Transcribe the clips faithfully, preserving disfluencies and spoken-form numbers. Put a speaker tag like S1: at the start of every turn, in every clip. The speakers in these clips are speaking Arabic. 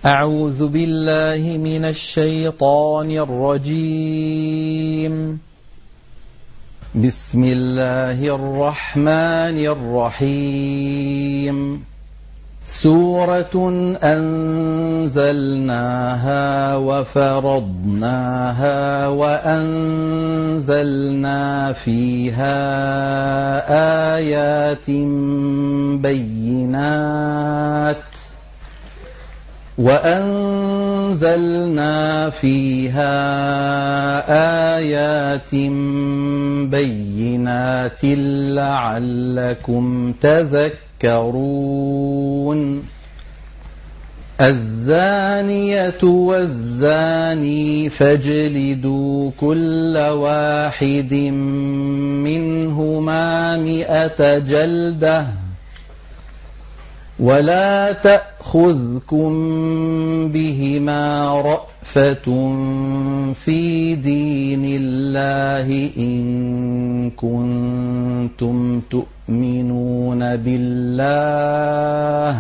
S1: أعوذ بالله من الشيطان الرجيم. بسم الله الرحمن الرحيم. سورة أنزلناها وفرضناها وأنزلنا فيها آيات بينات وأنزلنا فيها آيات بينات لعلكم تذكرون. الزانية والزاني فاجلدوا كل واحد منهما مئة جلدة ولا تأخذكم بهما رأفة في دين الله إن كنتم تؤمنون بالله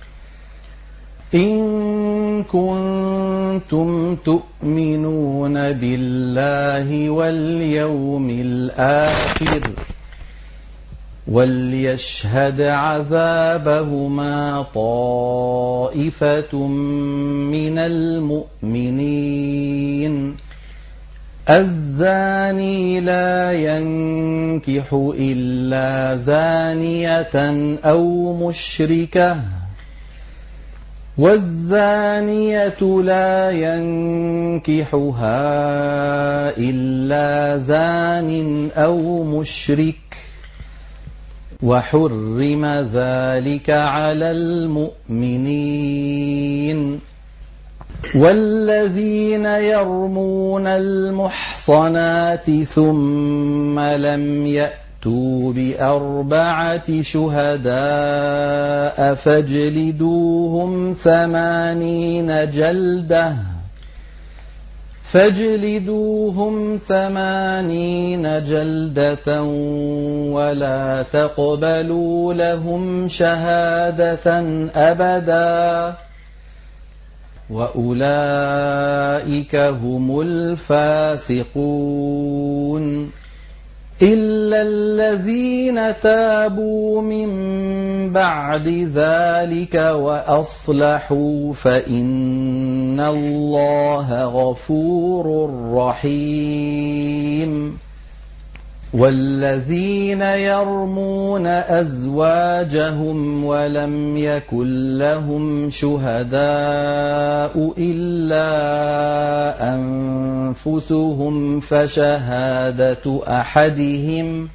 S1: إن كنتم تؤمنون بالله واليوم الآخر وليشهد عذابهما طائفة من المؤمنين. الزاني لا ينكح إلا زانية أو مشركة والزانية لا ينكحها إلا زان أو مشرك وحرم ذلك على المؤمنين. والذين يرمون المحصنات ثم لم يأتوا بأربعة شهداء فاجلدوهم ثمانين جلدة فاجلدوهم ثمانين جلدة ولا تقبلوا لهم شهادة أبدا وأولئك هم الفاسقون. إلا الذين تابوا من بعد ذلك وأصلحوا فإن الله غفور رحيم. والذين يرمون أزواجهم ولم يكن لهم شهداء إلا أنفسهم فشهادة أحدهم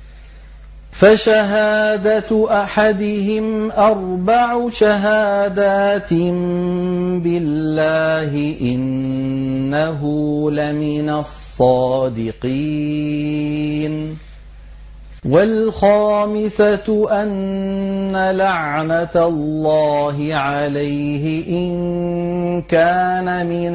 S1: فشهادة أحدهم أربع شهادات بالله إنه لمن الصادقين. والخامسة أن لعنة الله عليه إن كان من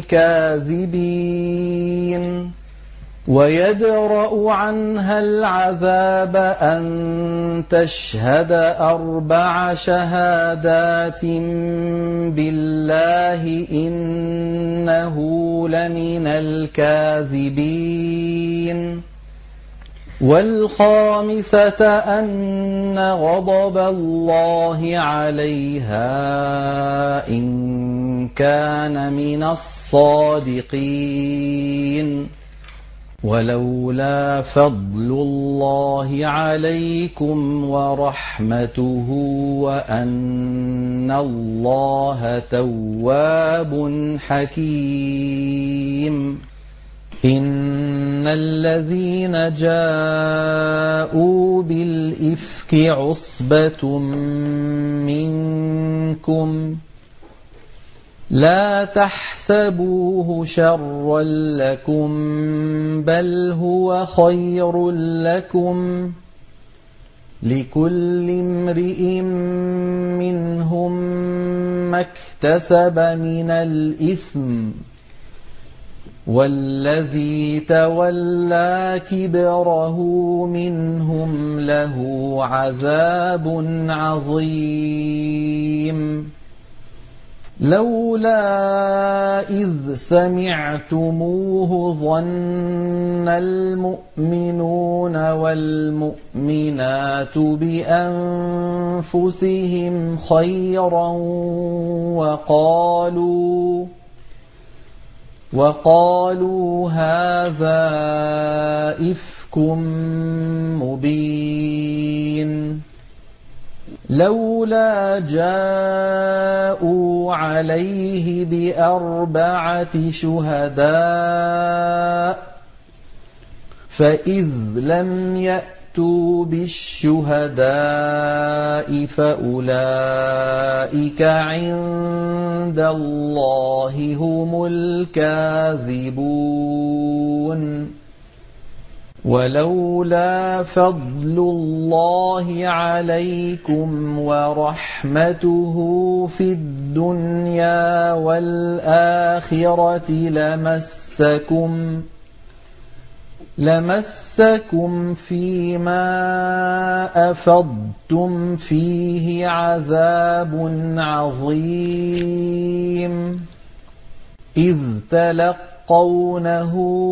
S1: الكاذبين. ويدرأ عنها العذاب أن تشهد أربع شهادات بالله إنه لمن الكاذبين. والخامسة أن غضب الله عليها إن كان من الصادقين. ولولا فضل الله عليكم ورحمته وأن الله تواب حكيم. إن الذين جاءوا بالإفك عصبة منكم لا تحسبوه شرا لكم بل هو خير لكم لكل امرئ منهم ما اكتسب من الإثم والذي تولى كبره منهم له عذاب عظيم. لولا إذ سمعتموه ظن المؤمنون والمؤمنات بأنفسهم خيرا وقالوا وقالوا هذا إفك مبين لولا جاءوا عليه بأربعة شهداء فإذ لم يأتوا بالشهداء فأولئك عند الله هم الكاذبون ولولا فضل الله عليكم ورحمته في الدنيا والآخرة لمسكم لمسكم فيما أفضتم فيه عذاب عظيم إذ تلقونه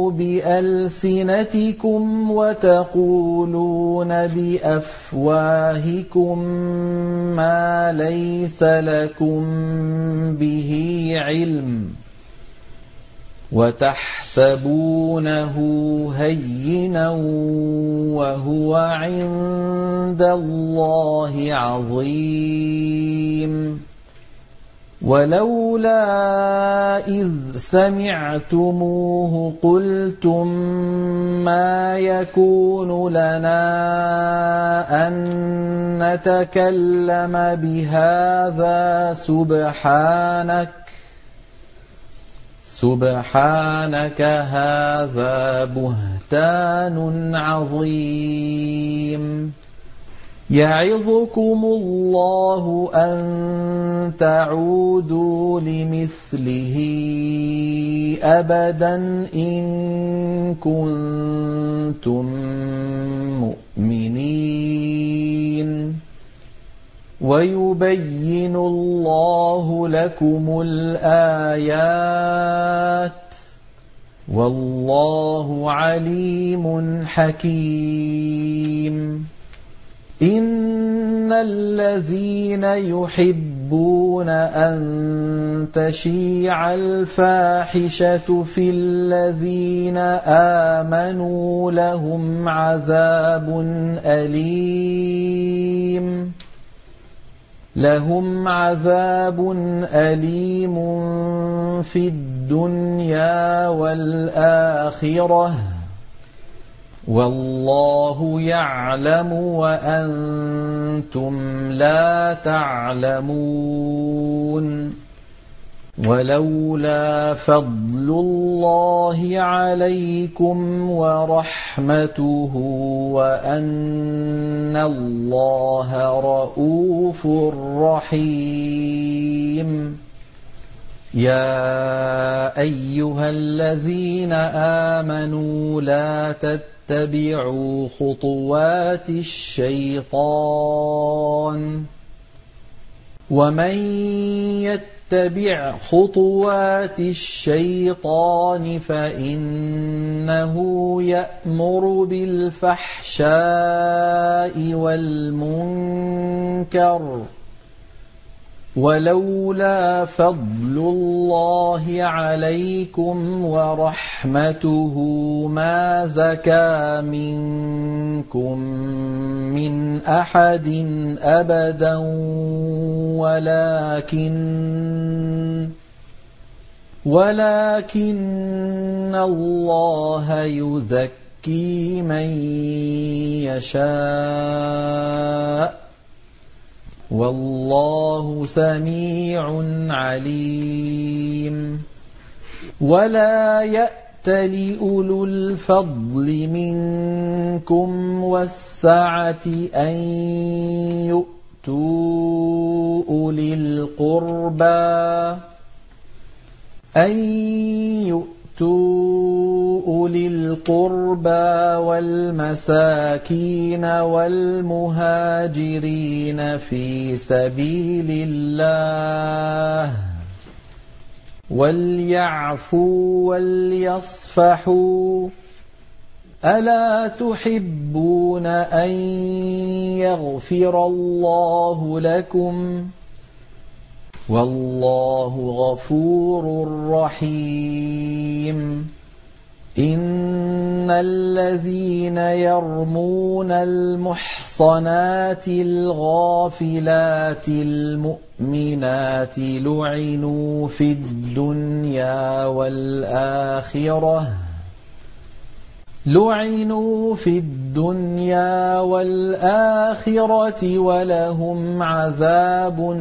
S1: بألسنتكم وتقولون بأفواهكم ما ليس لكم به علم وتحسبونه هينا وهو عند الله عظيم ولولا إذ سمعتموه قلتم ما يكون لنا أن نتكلم بهذا سبحانك سبحانك هذا بهتان عظيم يعظكم الله أن تعودوا لمثله أبدا إن كنتم مؤمنين ويبين الله لكم الآيات والله عليم حكيم إن الذين يحبون أن تشيع الفاحشة في الذين آمنوا لهم عذاب أليم لهم عذاب أليم في الدنيا والآخرة والله يعلم وأنتم لا تعلمون ولولا فضل الله عليكم ورحمته وأن الله رءوف رحيم يا أيها الذين آمنوا لا تتبعوا خطوات الشيطان ومن يتبع خطوات الشيطان فإنه يأمر بالفحشاء والمنكر ولولا فضل الله عليكم ورحمته ما زكى منكم من أحد أبدا ولكن ولكن الله يزكي من يشاء والله سميع عليم ولا يأت لأولو الفضل منكم والسعة أن يؤتوا أولي القربى أن يؤتوا أولي القربى والمساكين والمهاجرين في سبيل الله وَلْيَعْفُوا وَلْيَصْفَحُوا أَلَا تُحِبُّونَ أَن يَغْفِرَ اللَّهُ لَكُمْ وَاللَّهُ غَفُورٌ رَّحِيمٌ إِنَّ الَّذِينَ يَرْمُونَ الْمُحْصَنَاتِ الْغَافِلَاتِ الْمُؤْمِنَاتِ لُعِنُوا فِي الدُّنْيَا وَالْآخِرَةِ لُعِنُوا فِي الدُّنْيَا وَالْآخِرَةِ وَلَهُمْ عَذَابٌ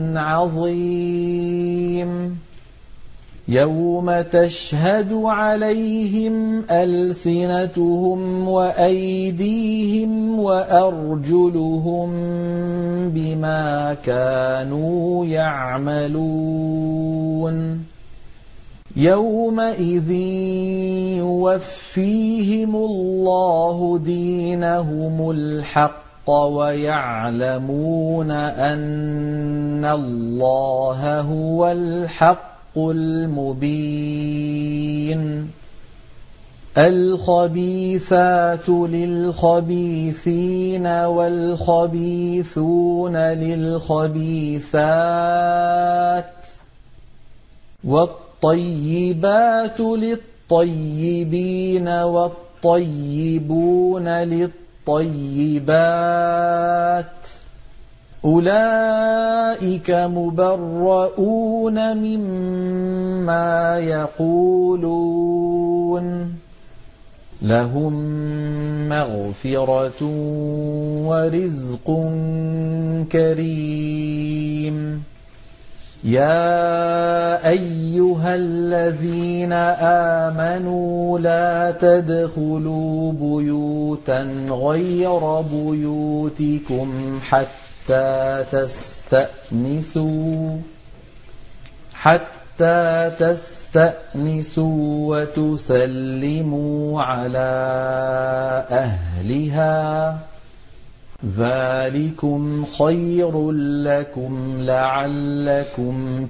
S1: عَظِيمٌ يَوْمَ تَشْهَدُ عَلَيْهِمْ أَلْسِنَتُهُمْ وَأَيْدِيهِمْ وَأَرْجُلُهُم بِمَا كَانُوا يَعْمَلُونَ يَوْمَئِذٍ يُوَفِّيهِمُ اللَّهُ دِينَهُمُ الْحَقَّ وَيَعْلَمُونَ أَنَّ اللَّهَ هُوَ الْحَقُّ الْمُبِينُ الْخَبِيثَاتُ لِلْخَبِيثِينَ وَالْخَبِيثُونَ لِلْخَبِيثَاتِ والطيبات للطيبين والطيبون للطيبات أولئك مبرؤون مما يقولون لهم مغفرة ورزق كريم يا أيها الذين آمنوا لا تدخلوا بيوتا غير بيوتكم حتى تستأنسوا حتى تستأنسوا وتسلموا على أهلها ذلكم خير لكم لعلكم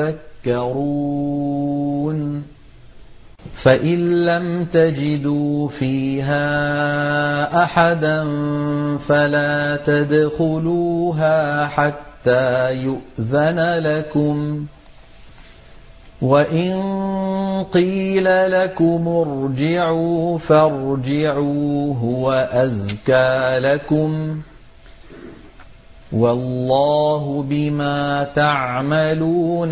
S1: تذكرون فإن لم تجدوا فيها أحدا فلا تدخلوها حتى يؤذن لكم وإن قيل لكم ارجعوا فارجعوا هو أزكى لكم والله بما تعملون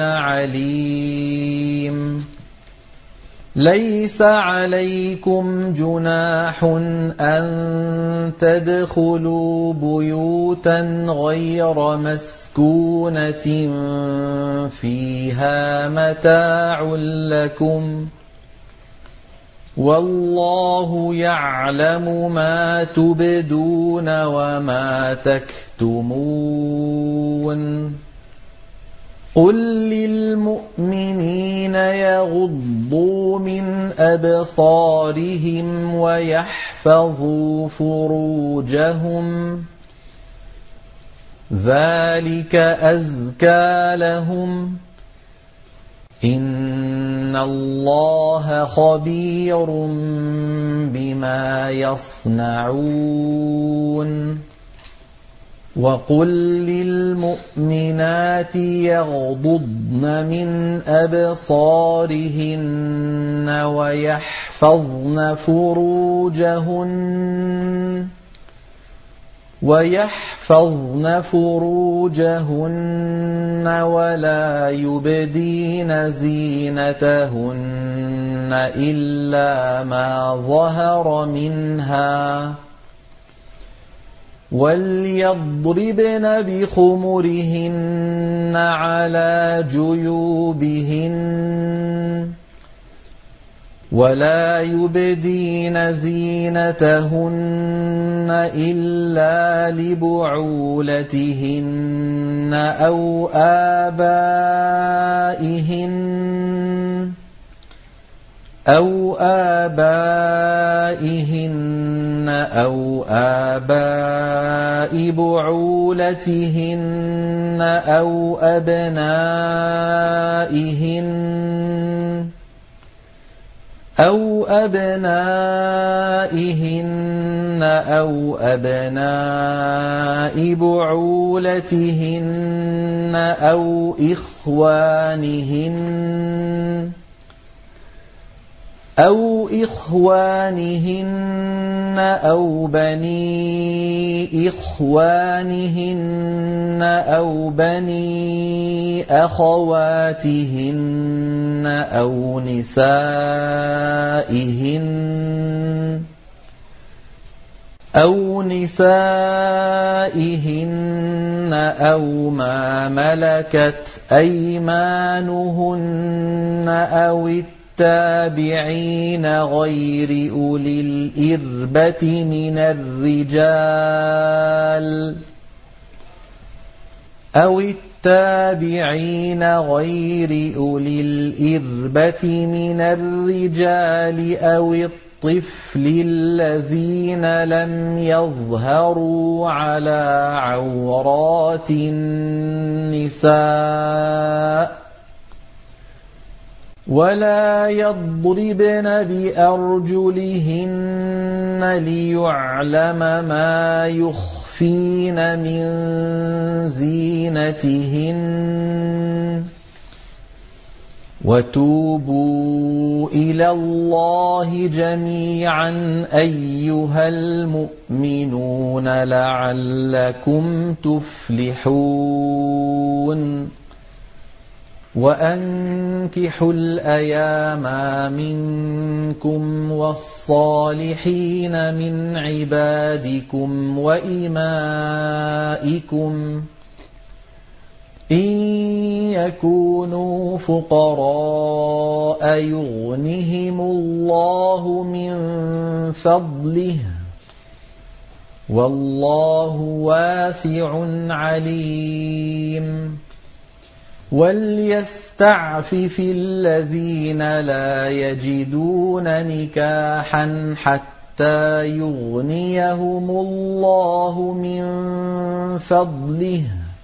S1: عليم ليس عليكم جناح أن تدخلوا بيوتا غير مسكونة فيها متاع لكم والله يعلم ما تبدون وما تكتمون قل للمؤمنين يغضوا من أبصارهم ويحفظوا فروجهم ذلك أزكى لهم إن الله خبير بما يصنعون وقل للمؤمنات يغضضن من أبصارهن ويحفظن فروجهن ويحفظن فروجهن ولا يبدين زينتهن إلا ما ظهر منها وليضربن بخمرهن على جيوبهن ولا يبدين زينتهن إلا لبعولتهن أو آبائهن أو آبائهن أو آباء بعولتهن أو أبنائهن أو أبنائهن أو أبناء بعولتهن أو إخوانهن أو إخوانهن أو بني إخوانهن أو بني أخواتهن أو نسائهن أو نسائهن أو ما ملكت أيمانهن أو التابعين غير أولي الإربة من الرجال أو التابعين غير أولي الإربة من الرجال أو الطفل الذين لم يظهروا على عورات النساء ولا يضربن بأرجلهن ليعلم ما يخفين من زينتهن وتوبوا إلى الله جميعا أيها المؤمنون لعلكم تفلحون وأنكحوا الأيام منكم والصالحين من عبادكم وإمائكم إن يكونوا فقراء يغنهم الله من فضله والله واسع عليم وليستعفف الذين لا يجدون نكاحا حتى يغنيهم الله من فضله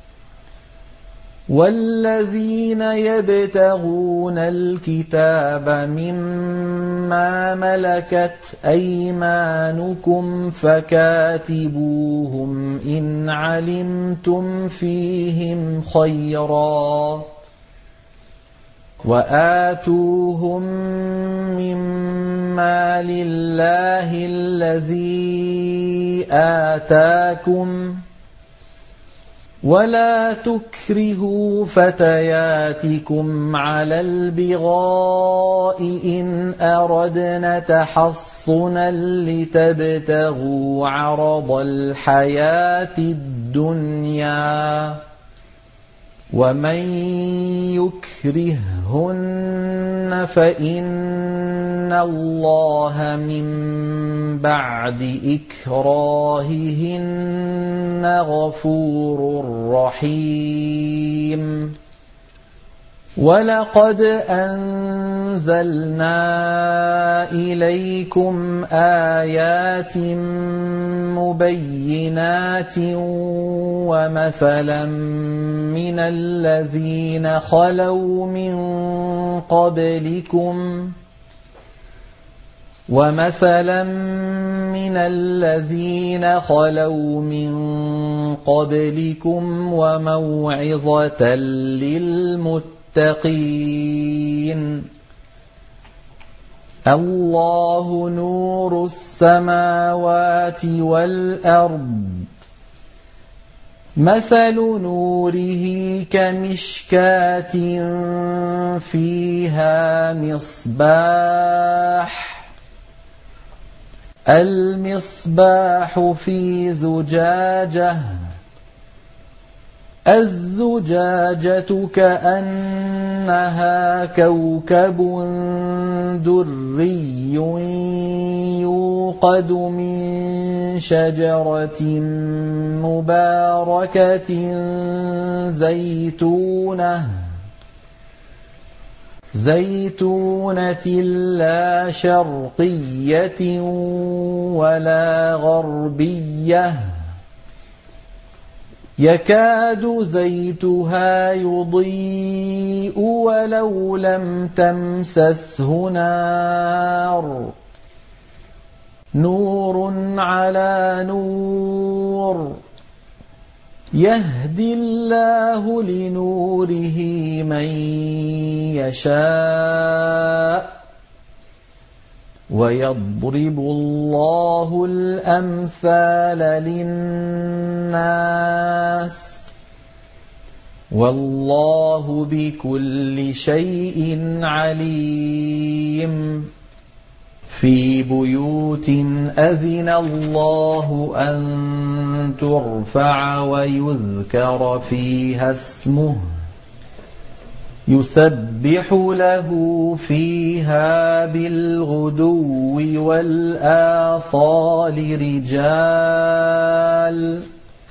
S1: والذين يبتغون الكتاب مما ملكت أيمانكم فكاتبوهم إن علمتم فيهم خيرا وآتوهم مما لله الذي آتاكم ولا تكرهوا فتياتكم على البغاء إن أردنا تحصنا لتبتغوا عرض الحياة الدنيا ومن يكرههن فإن الله من بعد إكراههن غفور رحيم ولقد أنزلنا إليكم آيات مبينات ومثلا من الذين خلوا من قبلكم ومثلا من الذين خلوا من قبلكم وموعظة للمتقين الله نور السماوات والأرض مثل نوره كمشكاة فيها مصباح المصباح في زجاجة الزجاجة كأنها كوكب دري يوقد من شجرة مباركة زيتونة زيتونة لا شرقية ولا غربية يكاد زيتها يضيء ولو لم تمسسه نار نور على نور يهدي الله لنوره من يشاء ويضرب الله الأمثال للناس والله بكل شيء عليم في بيوت أذن الله أن ترفع ويذكر فيها اسمه يسبح له فيها بالغدو والآصال رجال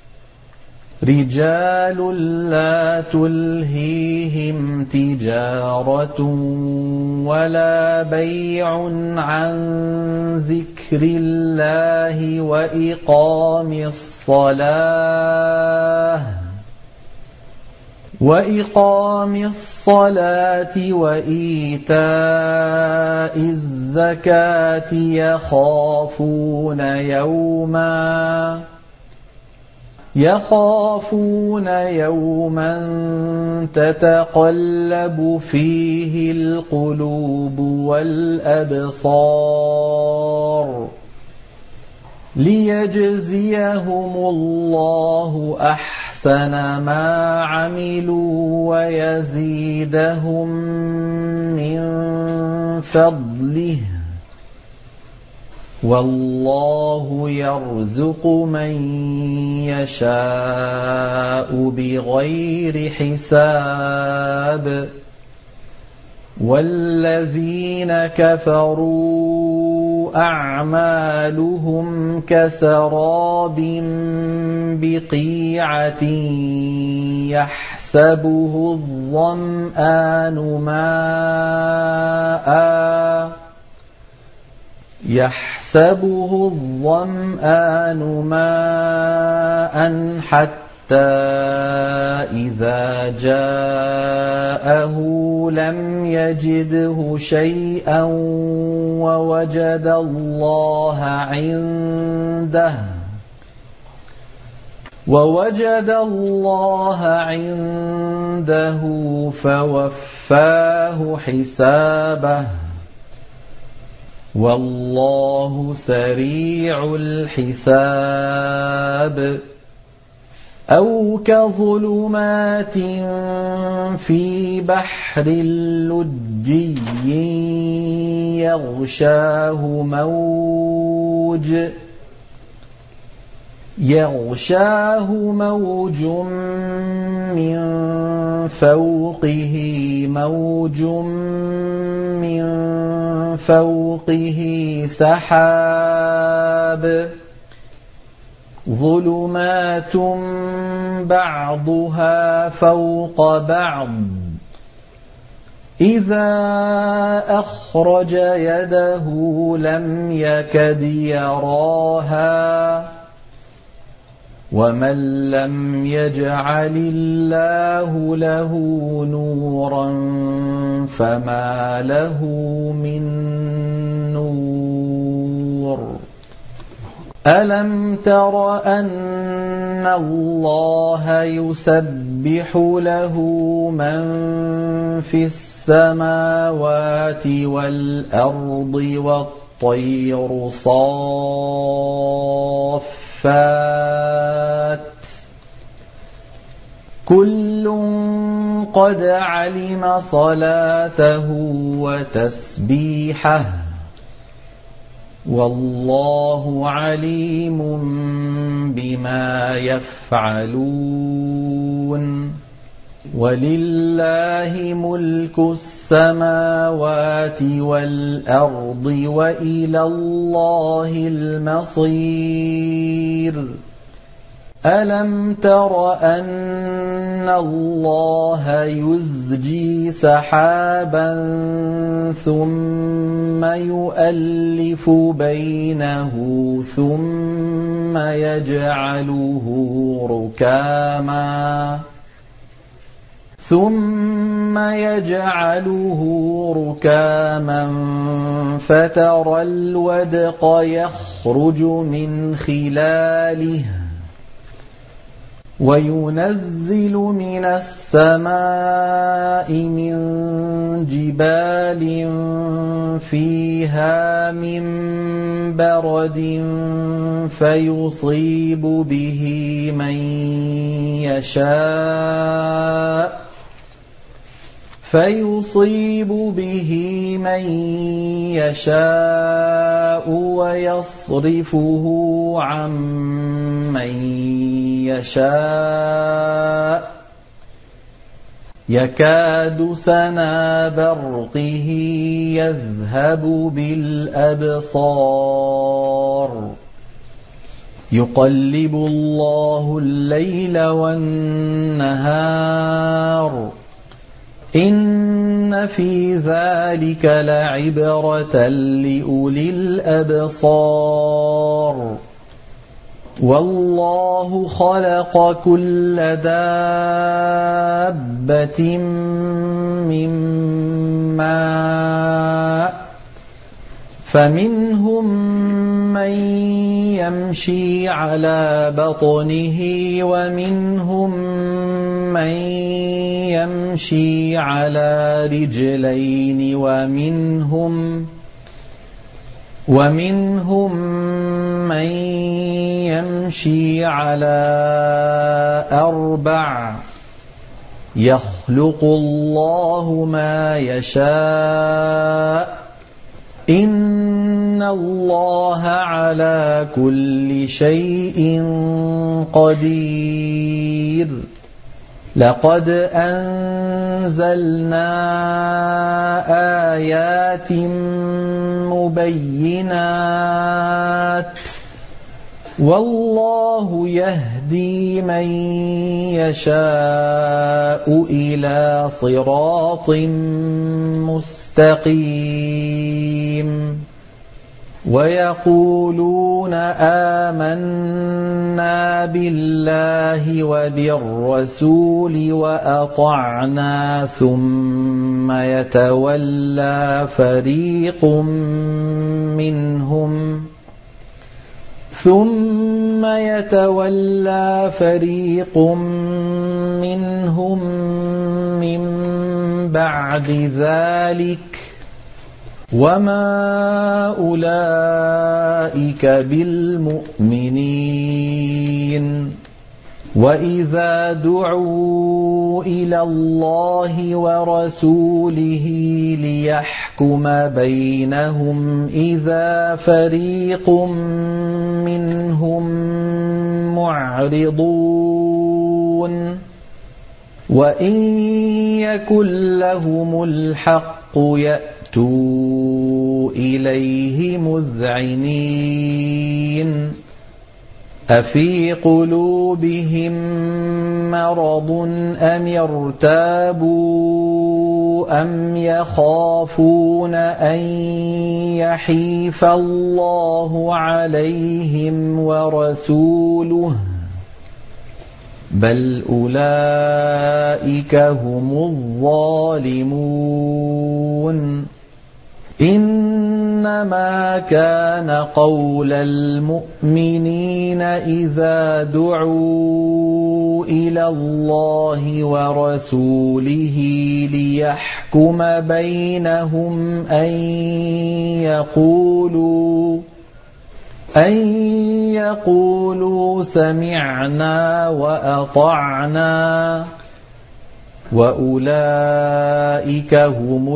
S1: رجال لا تلهيهم تجارة ولا بيع عن ذكر الله وإقام الصلاة وإقام الصلاة وإيتاء الزكاة يخافون يوما يخافون يوما تتقلب فيه القلوب والأبصار ليجزيهم الله أحسن ما عملوا ويزيدهم من فضله والله يرزق من يشاء بغير حساب والذين كفروا أعمالهم كسراب بقيعة يحسبه الظمآن ماءً يحسبه الظمآن ماء حتى إذا جاءه لم يجده شيئا ووجد الله عنده ووجد الله عنده فوفاه حسابه والله سريع الحساب أو كظلمات في بحر لجي يغشاه موج يغشاه موج من فوقه موج من فوقه سحاب ظلمات بعضها فوق بعض إذا أخرج يده لم يكد يراها ومن لم يجعل الله له نورا فما له من نور ألم تر أن الله يسبح له من في السماوات والأرض والطير صافات كل قد علم صلاته وتسبيحه والله عليم بما يفعلون ولله ملك السماوات والأرض وإلى الله المصير أَلَمْ تَرَ أَنَّ اللَّهَ يُزْجِي سَحَابًا ثُمَّ يُؤَلِّفُ بَيْنَهُ ثُمَّ يَجْعَلُهُ رُكَامًا ثُمَّ يَجْعَلُهُ رُكَامًا فَتَرَى الْوَدْقَ يَخْرُجُ مِنْ خِلَالِهِ وَيُنَزِّلُ مِنَ السَّمَاءِ مِن جِبَالٍ فِيهَا مِن بَرَدٍ فَيُصِيبُ بِهِ مَن يَشَاءُ فيصيب به من يشاء ويصرفه عن من يشاء يكاد سنا برقه يذهب بالأبصار يقلب الله الليل والنهار إن في ذلك لعبرة لأولي الأبصار والله خلق كل دابة من ماء فمنهم من يمشي على بطنه ومنهم من يمشي على رجلين ومنهم ومنهم من يمشي على أربع يخلق الله ما يشاء إن الله على كل شيء قدير لقد أنزلنا آيات مبينات والله يهدي من يشاء إلى صراط مستقيم ويقولون آمنا بالله وبالرسول وأطعنا ثم يتولى فريق منهم ثم يتولى فريق منهم من بعد ذلك وما أولئك بالمؤمنين وإذا دعوا إلى الله ورسوله ليحكم بينهم إذا فريق منهم معرضون وإن يكن لهم الحق يأتوا إليه مذعنين أفي قلوبهم مرض أم ارتابوا أم يخافون أن يحيف الله عليهم ورسوله بل أولئك هم الظالمون إنما كان قول المؤمنين إذا دعوا إلى الله ورسوله ليحكم بينهم أن يقولوا أن يقولوا سمعنا وأطعنا وأولئك هم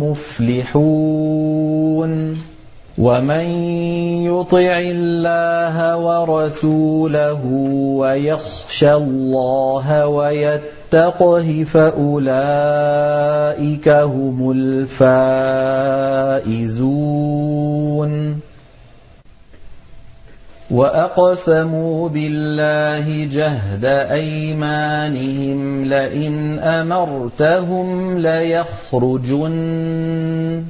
S1: المفلحون ومن يطع الله ورسوله ويخشى الله ويتقه فأولئك هم الفائزون وأقسموا بالله جهد أيمانهم لئن أمرتهم ليخرجن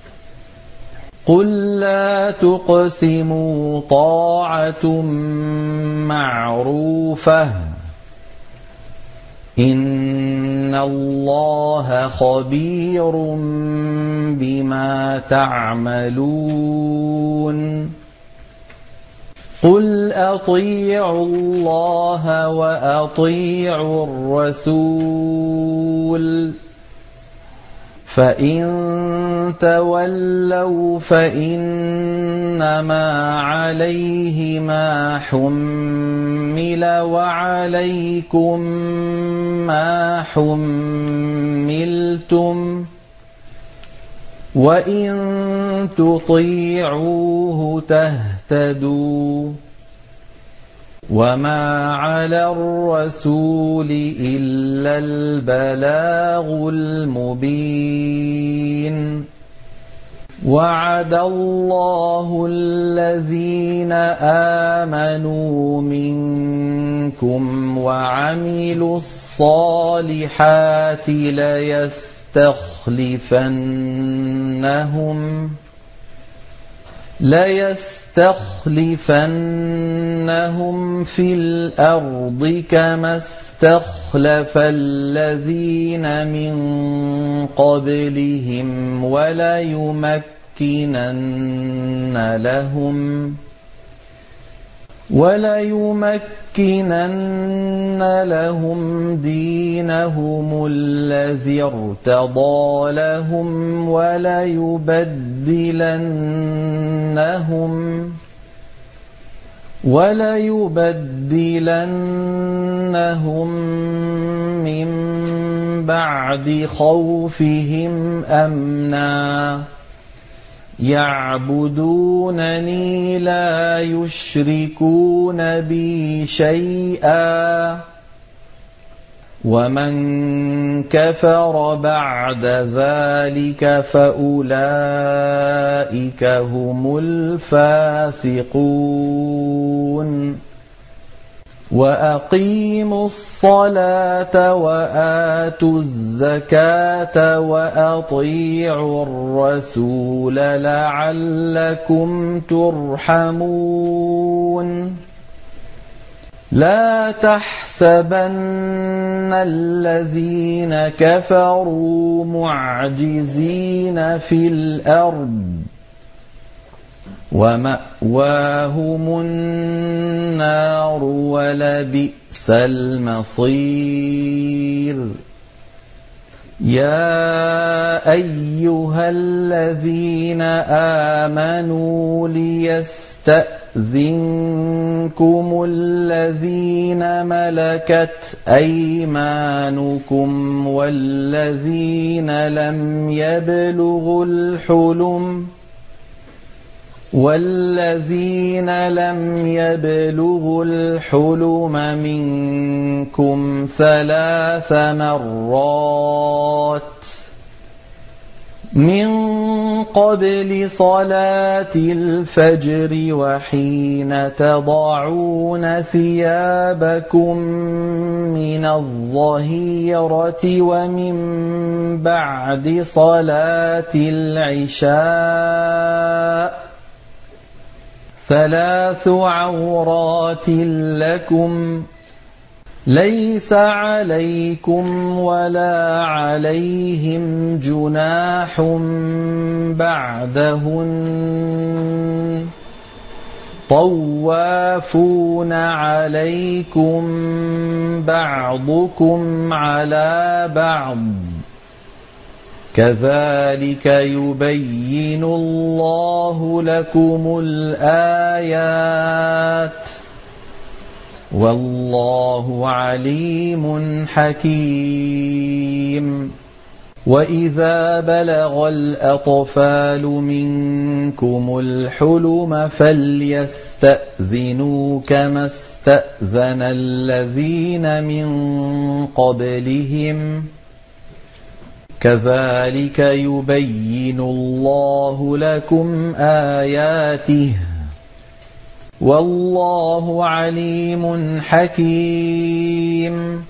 S1: قل لا تقسموا طاعة معروفة إن الله خبير بما تعملون قل أطيعوا الله وأطيعوا الرسول فإن تولوا فإنما عليه ما حمل وعليكم ما حملتم وإن تطيعوه تهتدوا وما على الرسول إلا البلاغ المبين وعد الله الذين آمنوا منكم وعملوا الصالحات ليستخلفنهم ليستخلفنهم في الأرض كما استخلف الذين من قبلهم وليمكنن لهم وليمكنن لهم دينهم الذي ارتضى لهم وليبدلنهم وليبدلنهم من بعد خوفهم أمنا يعبدونني لا يشركون بي شيئا ومن كفر بعد ذلك فأولئك هم الفاسقون وأقيموا الصلاة وآتوا الزكاة وأطيعوا الرسول لعلكم ترحمون لا تحسبن الذين كفروا معجزين في الأرض ومأواهم النار ولبئس المصير يا أيها الذين آمنوا ليستأذنكم الذين ملكت أيمانكم والذين لم يبلغوا الحلم والذين لم يبلغوا الحلم منكم ثلاث مرات من قبل صلاة الفجر وحين تضعون ثيابكم من الظهيرة ومن بعد صلاة العشاء ثلاث عورات لكم ليس عليكم ولا عليهم جناح بعدهن طوافون عليكم بعضكم على بعض كذلك يبين الله لكم الآيات والله عليم حكيم وإذا بلغ الأطفال منكم الحلم فليستأذنوا كما استأذن الذين من قبلهم كذلك يبين الله لكم آياته والله عليم حكيم.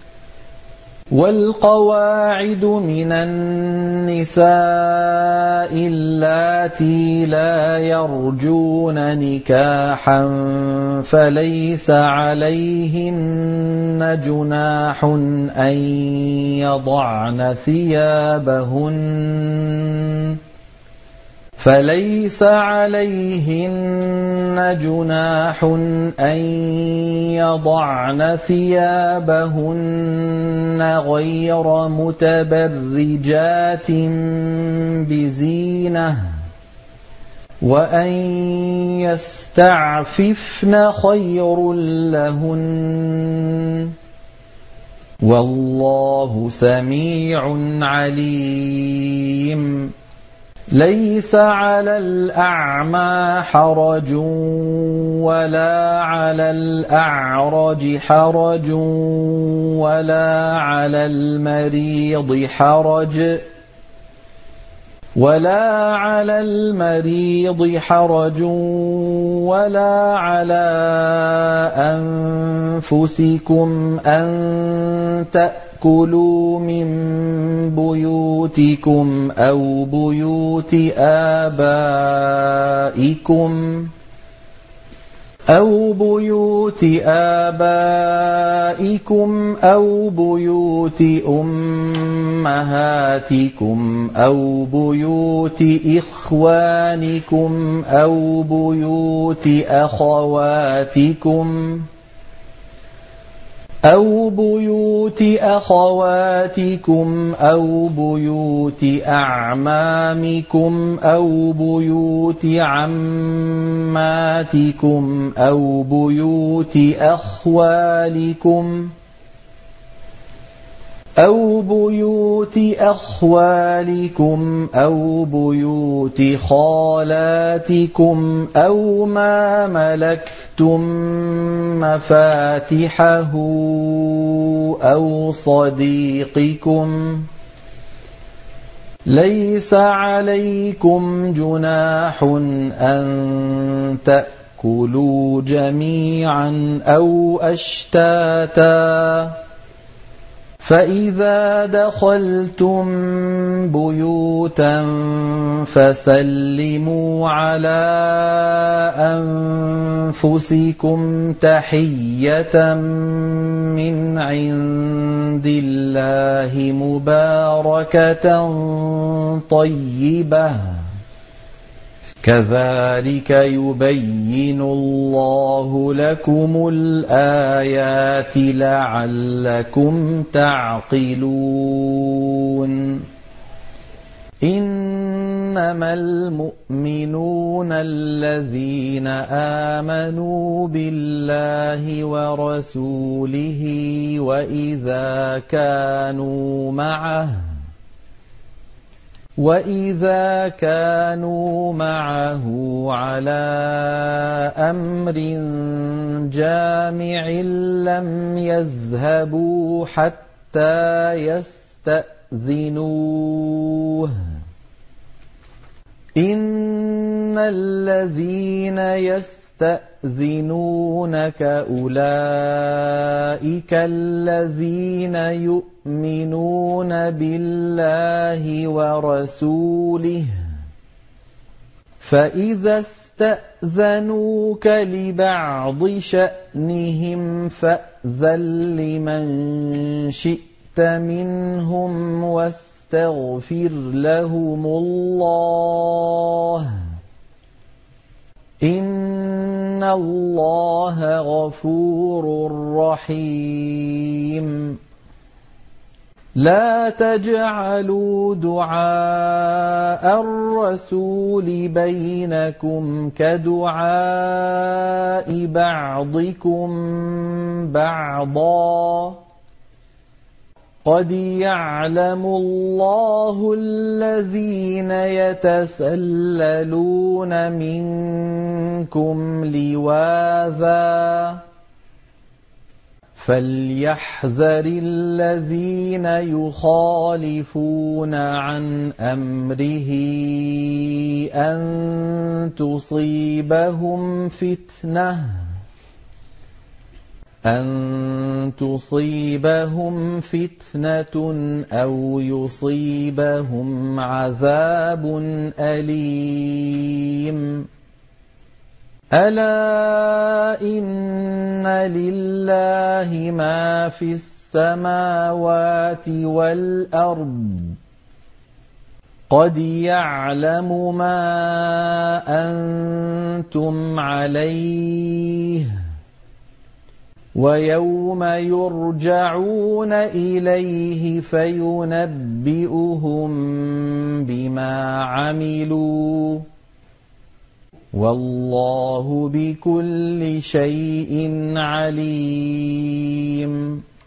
S1: والقواعد من النساء اللاتي لا يرجون نكاحا فليس عليهن جناح أن يضعن ثيابهن فليس عليهن جناح أن يضعن ثيابهن غير متبرجات بزينة وأن يستعففن خير لهن والله سميع عليم. ليس على الأعمى حرج ولا على الأعرج حرج ولا على المريض حرج ولا على المريض حرج ولا على أنفسكم أن تأكلوا من بيوتكم أو بيوت آبائكم أو بيوت آبائكم أو بيوت أمهاتكم أو بيوت إخوانكم أو بيوت أخواتكم أو بيوت أخواتكم أو بيوت أعمامكم أو بيوت عماتكم أو بيوت أخوالكم أو بيوت أخوالكم أو بيوت خالاتكم أو ما ملكتم مفاتحه أو صديقكم ليس عليكم جناح أن تأكلوا جميعا أو أشتاتا فإذا دخلتم بيوتا فسلموا على أنفسكم تحية من عند الله مباركة طيبة كذلك يبين الله لكم الآيات لعلكم تعقلون. إنما المؤمنون الذين آمنوا بالله ورسوله وإذا كانوا معه وَإِذَا كَانُوا مَعَهُ عَلَى أَمْرٍ جَامِعٍ لَّمْ يَذْهَبُوا حَتَّىٰ يَسْتَأْذِنُوهُ إِنَّ الَّذِينَ يَسْتَأْذِنُونَكَ أُولَٰئِكَ الَّذِينَ يُؤْمِنُونَ بِاللَّهِ وَرَسُولِهِ فَإِذَا اسْتَأْذَنُوكَ لِبَعْضِ شَأْنِهِمْ فَأْذَن لِّمَن شِئْتَ مِنْهُمْ وَاسْتَغْفِرْ لَهُمُ اللَّهَ إِنَّ اللَّهَ غَفُورٌ رَّحِيمٌ. لا تجعلوا دعاء الرسول بينكم كدعاء بعضكم بعضا قد يعلم الله الذين يتسللون منكم لواذا فليحذر الذين يخالفون عن أمره أن تصيبهم فتنة أن تصيبهم فتنة أو يصيبهم عذاب أليم ألا إن لله ما في السماوات والأرض قد يعلم ما أنتم عليه ويوم يرجعون إليه فينبئهم بما عملوا والله بكل شيء عليم